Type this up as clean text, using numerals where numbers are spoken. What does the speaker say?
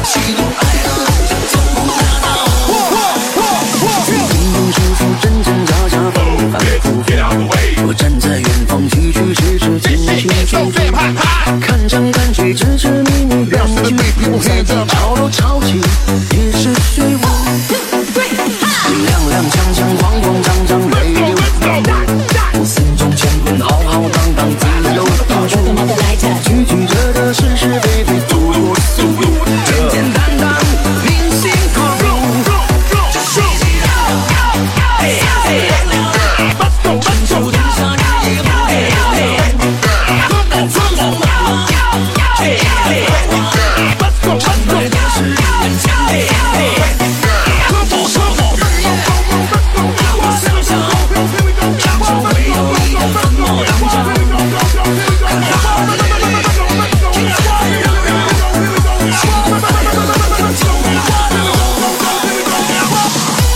我站在远方，曲曲折折，进进出出，看山看水，只是迷迷远近，四季潮落潮起，也是虚无。踉踉跄跄，慌慌张张，泪流满面，心中乾坤浩浩荡荡，自由自主。曲曲折折，是是非非，走过速度，简简单单，铭心刻骨。Let's go.